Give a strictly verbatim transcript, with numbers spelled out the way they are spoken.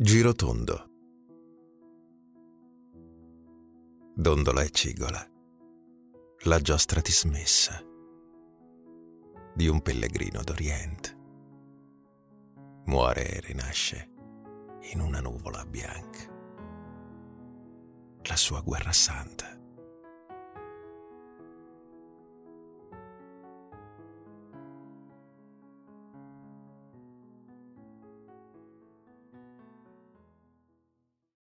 Girotondo. Dondola e cigola, la giostra dismessa di un pellegrino d'Oriente. Muore e rinasce in una nuvola bianca la sua guerra santa.